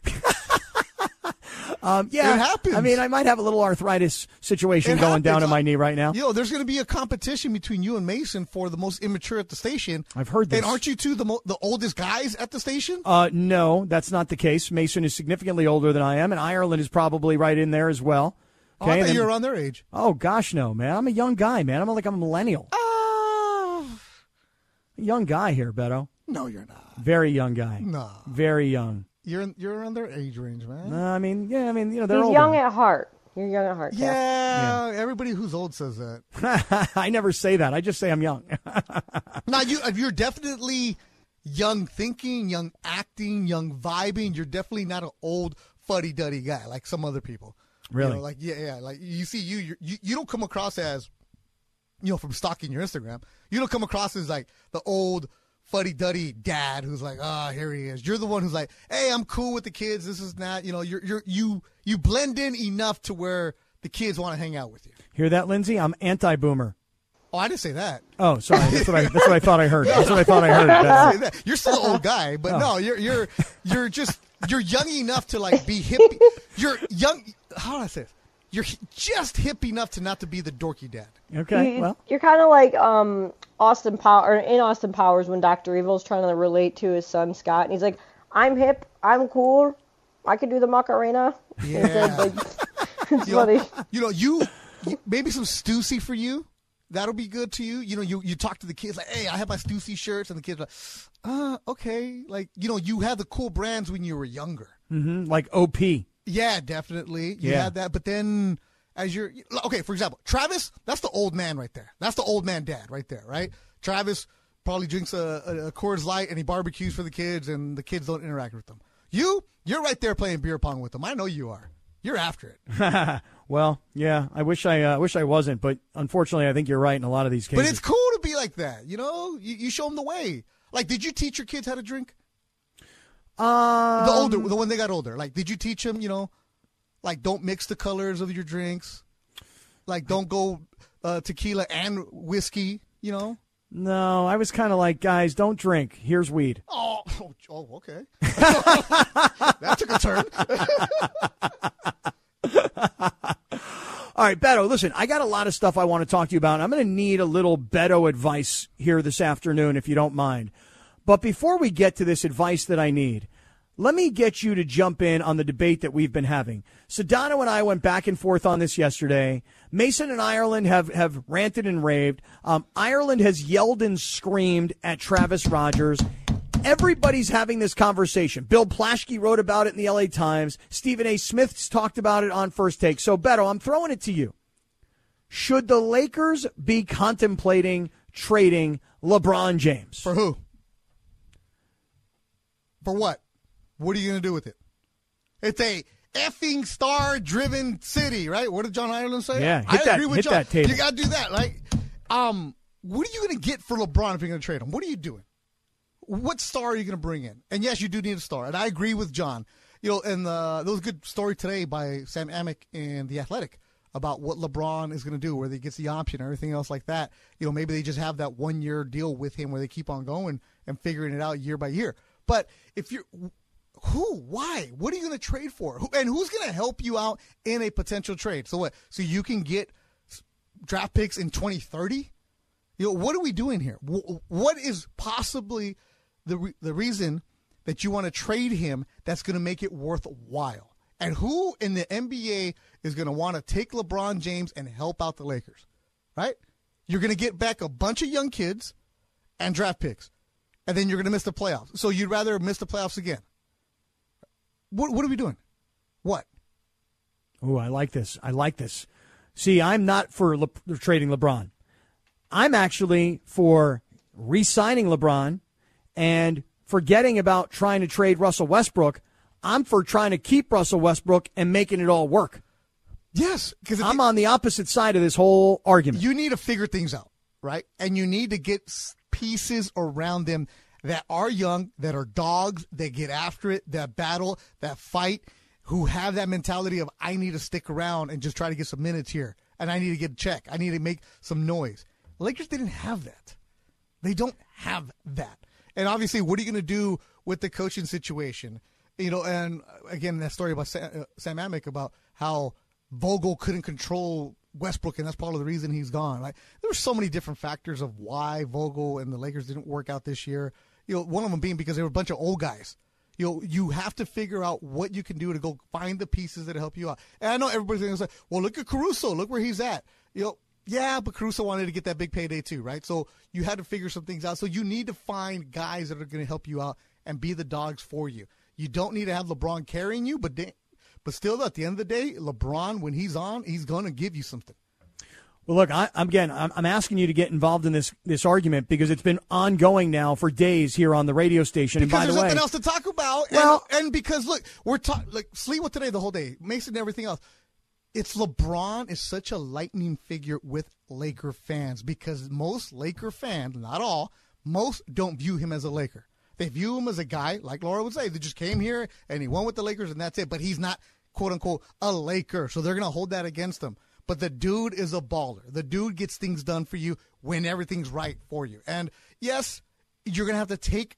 Yeah, it happens. I mean, I might have a little arthritis situation going down in my knee right now. There's going to be a competition between you and Mason for the most immature at the station. I've heard this. And aren't you two the oldest guys at the station? No, that's not the case. Mason is significantly older than I am, and Ireland is probably right in there as well. Okay, I thought you were around their age. Oh, gosh, no, man. I'm a young guy, man. I'm a millennial. A young guy here, Beto. No, you're not. Very young guy. No. Very young. You're around their age range, man. I mean, they're He's older. young at heart. You're young at heart. Yeah, everybody who's old says that. I never say that. I just say I'm young. Now, you're definitely young thinking, young acting, young vibing. You're definitely not an old fuddy-duddy guy like some other people. Really? Like like you see you don't come across as, from stalking your Instagram, you don't come across as like the old fuddy-duddy dad who's like, here he is. You're the one who's like, hey, I'm cool with the kids. This is not, you blend in enough to where the kids want to hang out with you. Hear that, Lindsay? I'm anti-boomer. Oh, I didn't say that. Oh, sorry. That's what I thought I heard. That's what I thought I heard. I didn't say that. You're still an old guy, but no, you're young enough to like be hippie. You're young. How do I say this? You're just hip enough to not to be the dorky dad. Okay, you're kind of like Austin Powers when Dr. Evil's trying to relate to his son Scott, and he's like, "I'm hip, I'm cool, I can do the Macarena." Yeah. It's funny. You maybe some Stussy for you. That'll be good to you. You talk to the kids like, "Hey, I have my Stussy shirts," and the kids are like, okay. Like, you had the cool brands when you were younger. Mm-hmm. Like OP. Yeah, definitely. You had that. But then for example, Travis, that's the old man right there. That's the old man dad right there, right? Travis probably drinks a Coors Light and he barbecues for the kids and the kids don't interact with them. You're right there playing beer pong with them. I know you are. You're after it. Well, yeah, I wish I wasn't, but unfortunately I think you're right in a lot of these cases. But it's cool to be like that, You show them the way. Like, did you teach your kids how to drink? The one they got older. Like, did you teach them, like, don't mix the colors of your drinks? Like, don't go tequila and whiskey, No, I was kind of like, guys, don't drink. Here's weed. Oh, okay. That took a turn. All right, Beto, listen, I got a lot of stuff I want to talk to you about. I'm going to need a little Beto advice here this afternoon, if you don't mind. But before we get to this advice that I need, let me get you to jump in on the debate that we've been having. Sedano and I went back and forth on this yesterday. Mason and Ireland have ranted and raved. Ireland has yelled and screamed at Travis Rogers. Everybody's having this conversation. Bill Plaschke wrote about it in the LA Times. Stephen A. Smith's talked about it on First Take. So, Beto, I'm throwing it to you. Should the Lakers be contemplating trading LeBron James? For who? For what? What are you going to do with it? It's a effing star-driven city, right? What did John Ireland say? Yeah, I agree with John. That table. You got to do that. Like, what are you going to get for LeBron if you're going to trade him? What are you doing? What star are you going to bring in? And yes, you do need a star. And I agree with John. And there was a good story today by Sam Amick in The Athletic about what LeBron is going to do, whether he gets the option or everything else like that. Maybe they just have that 1-year deal with him where they keep on going and figuring it out year by year. But if you're why? What are you going to trade for? And who's going to help you out in a potential trade? So what? So you can get draft picks in 2030? What are we doing here? What is possibly the reason that you want to trade him that's going to make it worthwhile? And who in the NBA is going to want to take LeBron James and help out the Lakers, right? You're going to get back a bunch of young kids and draft picks, and then you're going to miss the playoffs. So you'd rather miss the playoffs again. What are we doing? What? Oh, I like this. See, I'm not for trading LeBron. I'm actually for re-signing LeBron and forgetting about trying to trade Russell Westbrook. I'm for trying to keep Russell Westbrook and making it all work. Yes, because I'm on the opposite side of this whole argument. You need to figure things out, right? And you need to get pieces around them that are young, that are dogs, that get after it, that battle, that fight, who have that mentality of, I need to stick around and just try to get some minutes here, and I need to get a check. I need to make some noise. The Lakers didn't have that. They don't have that. And obviously, what are you going to do with the coaching situation? And again, that story about Sam Amick about how Vogel couldn't control Westbrook, and that's part of the reason he's gone. There were so many different factors of why Vogel and the Lakers didn't work out this year. One of them being because they were a bunch of old guys. You have to figure out what you can do to go find the pieces that help you out. And I know everybody's going to say, well, look at Caruso. Look where he's at. Yeah, but Caruso wanted to get that big payday too, right? So you had to figure some things out. So you need to find guys that are going to help you out and be the dogs for you. You don't need to have LeBron carrying you, but still, at the end of the day, LeBron, when he's on, he's going to give you something. Well, look, I'm asking you to get involved in this argument because it's been ongoing now for days here on the radio station. Because and by there's the way, nothing else to talk about. Well, and because look, we're talking Fleetwood today the whole day, Mason and everything else. It's LeBron is such a lightning figure with Laker fans because most Laker fans, not all, most don't view him as a Laker. They view him as a guy, like Laura would say, that just came here and he won with the Lakers and that's it. But he's not, quote unquote, a Laker. So they're going to hold that against him. But the dude is a baller. The dude gets things done for you when everything's right for you. And yes, you're going to have to take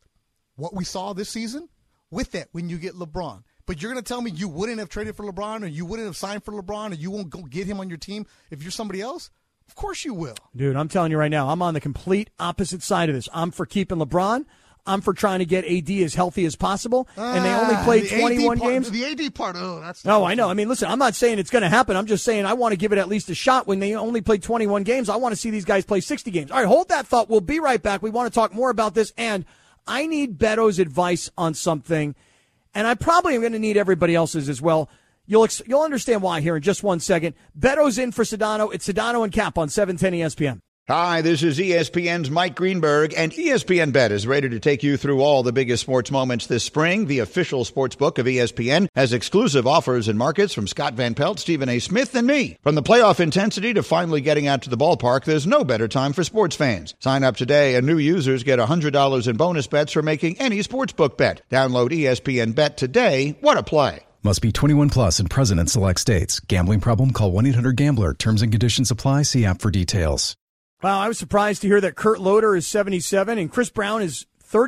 what we saw this season with that when you get LeBron. But you're going to tell me you wouldn't have traded for LeBron or you wouldn't have signed for LeBron or you won't go get him on your team if you're somebody else? Of course you will. Dude, I'm telling you right now, I'm on the complete opposite side of this. I'm for keeping LeBron. I'm for trying to get AD as healthy as possible, and they only played 21 games. The AD part, that's... No, I know. I mean, listen, I'm not saying it's going to happen. I'm just saying I want to give it at least a shot. When they only played 21 games, I want to see these guys play 60 games. All right, hold that thought. We'll be right back. We want to talk more about this, and I need Beto's advice on something, and I probably am going to need everybody else's as well. You'll understand why here in just 1 second. Beto's in for Sedano. It's Sedano and Cap on 710 ESPN. Hi, this is ESPN's Mike Greenberg, and ESPN Bet is ready to take you through all the biggest sports moments this spring. The official sports book of ESPN has exclusive offers and markets from Scott Van Pelt, Stephen A. Smith, and me. From the playoff intensity to finally getting out to the ballpark, there's no better time for sports fans. Sign up today, and new users get $100 in bonus bets for making any sportsbook bet. Download ESPN Bet today. What a play. Must be 21 plus and present in select states. Gambling problem? Call 1-800-GAMBLER. Terms and conditions apply. See app for details. Wow, I was surprised to hear that Kurt Loder is 77 and Chris Brown is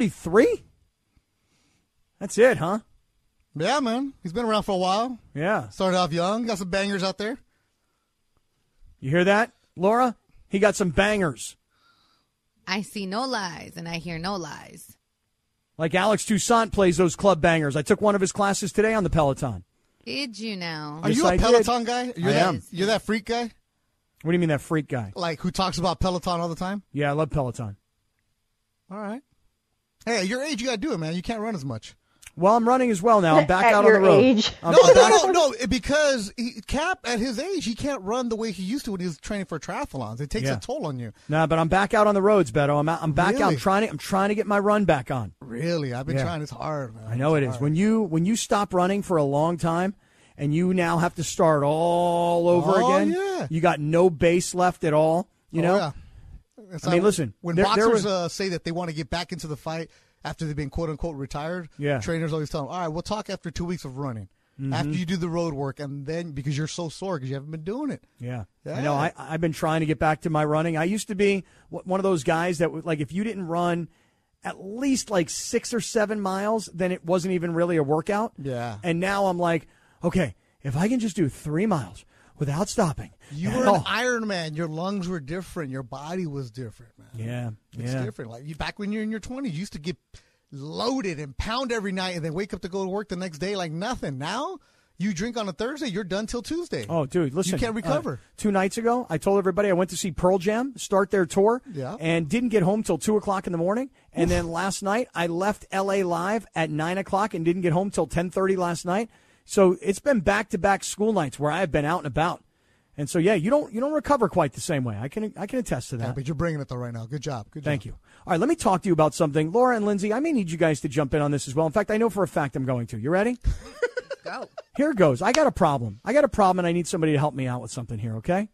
33. That's it, huh? Yeah, man. He's been around for a while. Yeah. Started off young. Got some bangers out there. You hear that, Laura? He got some bangers. I see no lies and I hear no lies. Like Alex Toussaint plays those club bangers. I took one of his classes today on the Peloton. Did you know? Are you a Peloton guy? I am. You're that freak guy? What do you mean that freak guy? Like who talks about Peloton all the time? Yeah, I love Peloton. All right. Hey, at your age, you got to do it, man. You can't run as much. Well, I'm running as well now. I'm back At out on the your road. age. No, because Cap, at his age, he can't run the way he used to when he was training for triathlons. It takes a toll on you. Nah, but I'm back out on the roads, Beto. I'm back Really? out. I'm trying to get my run back on. Really? I've been trying. It's hard, man. I know it is. When you stop running for a long time and you now have to start all over again, you got no base left at all, you know? Yeah. I mean, listen. When there boxers was- say that they want to get back into the fight after they've been quote-unquote retired, trainers always tell them, all right, we'll talk after 2 weeks of running. after you do the road work, and then because you're so sore because you haven't been doing it. Yeah. Yeah. I know. I've been trying to get back to my running. I used to be one of those guys that would, like, if you didn't run at least like 6 or 7 miles, then it wasn't even really a workout. Yeah. And now I'm like, okay, if I can just do 3 miles without stopping. You were an Iron Man. Your lungs were different. Your body was different, man. Yeah. It's different. Like back when you're in your 20s, you used to get loaded and pound every night and then wake up to go to work the next day like nothing. Now you drink on a Thursday, you're done till Tuesday. Oh, dude, listen. You can't recover. 2 nights ago, I told everybody I went to see Pearl Jam start their tour and didn't get home till 2 o'clock in the morning. And then last night, I left L.A. Live at 9 o'clock and didn't get home till 10:30 last night. So it's been back-to-back school nights where I've been out and about. And so, yeah, you don't recover quite the same way. I can attest to that. Yeah, but you're bringing it, though, right now. Good job. Thank you. All right, let me talk to you about something. Laura and Lindsay, I may need you guys to jump in on this as well. In fact, I know for a fact I'm going to. You ready? Go. Here goes. I got a problem, and I need somebody to help me out with something here, okay?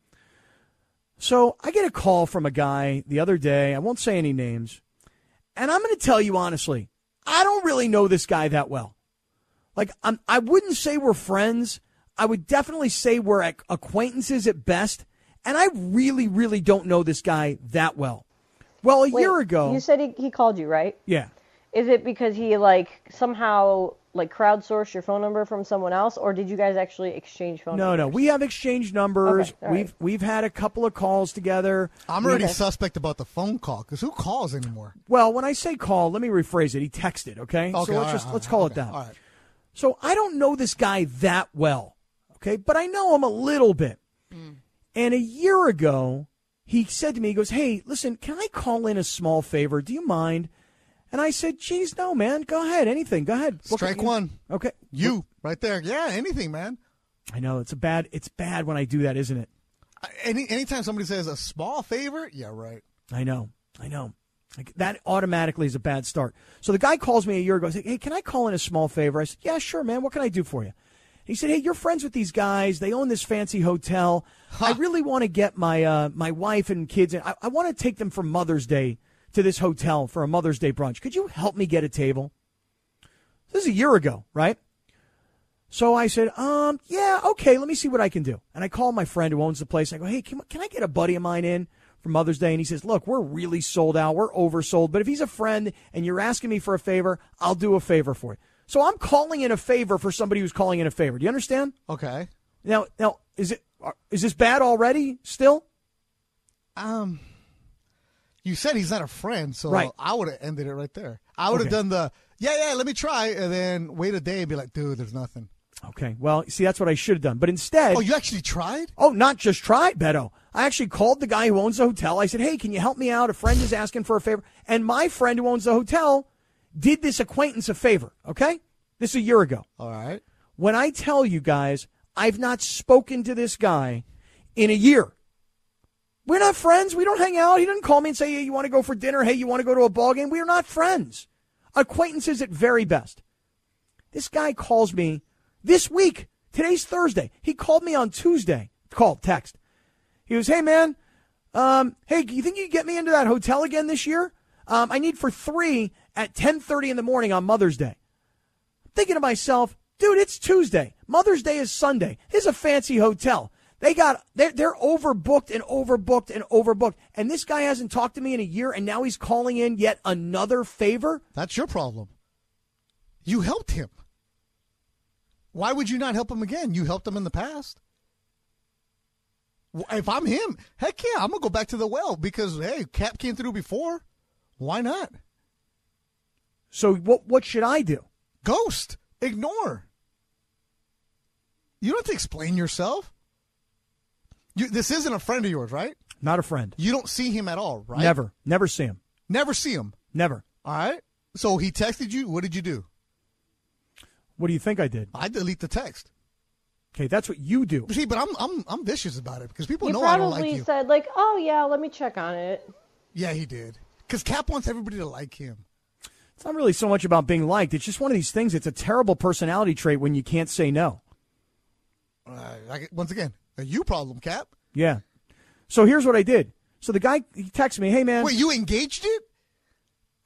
So I get a call from a guy the other day. I won't say any names. And I'm going to tell you honestly, I don't really know this guy that well. Like, I wouldn't say we're friends. I would definitely say we're acquaintances at best. And I really, really don't know this guy that well. Well, a year ago. You said he called you, right? Yeah. Is it because he, somehow, crowdsourced your phone number from someone else, or did you guys actually exchange phone numbers? No. We have exchanged numbers. Okay, We've had a couple of calls together. I'm already suspect about the phone call, because who calls anymore? Well, when I say call, let me rephrase it. He texted, okay? Okay, So let's call it that. All right. So I don't know this guy that well, okay? But I know him a little bit. And a year ago, he said to me, he goes, hey, listen, can I call in a small favor? Do you mind? And I said, geez, no, man. Go ahead. Anything. Go ahead. Strike one. Okay. You, right there. Yeah, anything, man. I know. It's bad when I do that, isn't it? Anytime somebody says a small favor, yeah, right. I know. Like, that automatically is a bad start. So the guy calls me a year ago and said, hey, can I call in a small favor? I said, yeah, sure, man. What can I do for you? He said, hey, you're friends with these guys. They own this fancy hotel. I really want to get my my wife and kids in. I want to take them for Mother's Day to this hotel for a Mother's Day brunch. Could you help me get a table? This is a year ago, right? So I said, yeah, okay, let me see what I can do. And I call my friend who owns the place. I go, hey, can I get a buddy of mine in for Mother's Day? And he says, look, we're really sold out. We're oversold. But if he's a friend and you're asking me for a favor, I'll do a favor for you. So I'm calling in a favor for somebody who's calling in a favor. Do you understand? Okay. Now, is this bad already still? You said he's not a friend, so right. I would have ended it right there. I would have done the, yeah, let me try, and then wait a day and be like, dude, there's nothing. Okay, well, see, that's what I should have done. But instead... Oh, you actually tried? Oh, not just tried, Beto. I actually called the guy who owns the hotel. I said, hey, can you help me out? A friend is asking for a favor. And my friend who owns the hotel did this acquaintance a favor, okay? This is a year ago. All right. When I tell you guys, I've not spoken to this guy in a year. We're not friends. We don't hang out. He doesn't call me and say, hey, you want to go for dinner? Hey, you want to go to a ball game? We are not friends. Acquaintances at very best. This guy calls me this week. Today's Thursday. He called me on Tuesday. Text. He goes, hey, man, hey, you think you can get me into that hotel again this year? I need for 3 at 10:30 in the morning on Mother's Day. I'm thinking to myself, dude, it's Tuesday. Mother's Day is Sunday. This is a fancy hotel. They're overbooked and overbooked and overbooked. And this guy hasn't talked to me in a year, and now he's calling in yet another favor? That's your problem. You helped him. Why would you not help him again? You helped him in the past. If I'm him, heck yeah, I'm going to go back to the well because, hey, Cap came through before. Why not? So what should I do? Ghost. Ignore. You don't have to explain yourself. This isn't a friend of yours, right? Not a friend. You don't see him at all, right? Never. Never see him. Never see him? Never. All right. So he texted you. What did you do? What do you think I did? I delete the text. Okay, that's what you do. See, but I'm vicious about it because people You know I don't like probably you. said, oh, yeah, let me check on it. Yeah, he did. Because Cap wants everybody to like him. It's not really so much about being liked. It's just one of these things. It's a terrible personality trait when you can't say no. Once again, a you problem, Cap. Yeah. So here's what I did. So the guy, he texted me, hey, man. Wait, you engaged it?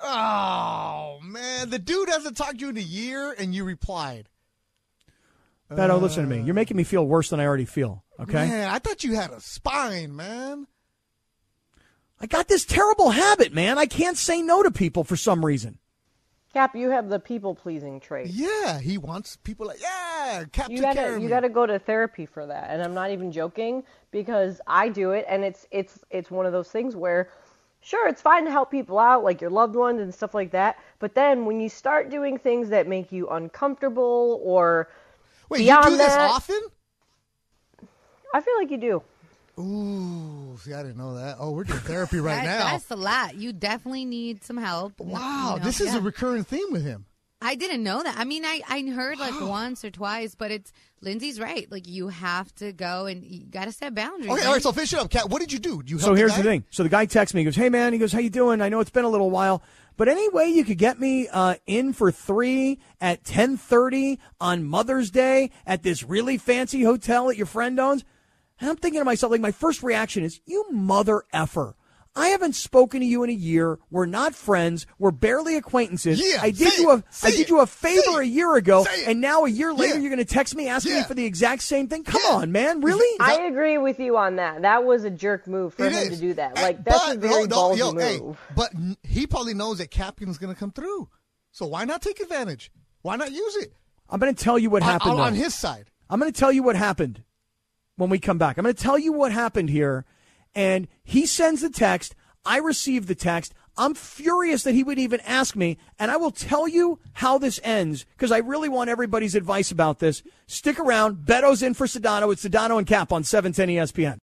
Oh, man. The dude hasn't talked to you in a year, and you replied. Beto, listen to me. You're making me feel worse than I already feel, okay? Man, I thought you had a spine, man. I got this terrible habit, man. I can't say no to people for some reason. Cap, you have the people-pleasing trait. Yeah, he wants people like, Cap, you gotta go to therapy for that, and I'm not even joking because I do it, and it's one of those things where, sure, it's fine to help people out, like your loved ones and stuff like that, but then when you start doing things that make you uncomfortable or beyond you do this that, often? I feel like you do. Ooh, see, I didn't know that. Oh, we're doing therapy right now. That's a lot. You definitely need some help. Wow, this is a recurring theme with him. I didn't know that. I mean, I heard like once or twice, but Lindsay's right. Like, you have to go and you got to set boundaries. Okay, all right, so finish it up, Kat. What did you do? So here's the thing. So the guy texts me. He goes, hey, man. He goes, how you doing? I know it's been a little while, but any way you could get me in for 3 at 10:30 on Mother's Day at this really fancy hotel that your friend owns? And I'm thinking to myself, like, my first reaction is, you mother effer. I haven't spoken to you in a year. We're not friends. We're barely acquaintances. Yeah, I did you a favor a year ago, and now a year later you're going to text me asking me for the exact same thing? Come on, man. Really? I agree with you on that. That was a jerk move for him to do that. Like, that's a very ballsy move. Hey, but he probably knows that Capkin's going to come through. So why not take advantage? Why not use it? I'm going to tell you what happened. On his side. I'm going to tell you what happened when we come back. I'm going to tell you what happened here. And he sends the text. I received the text. I'm furious that he would even ask me. And I will tell you how this ends because I really want everybody's advice about this. Stick around. Beto's in for Sedano. It's Sedano and Cap on 710 ESPN.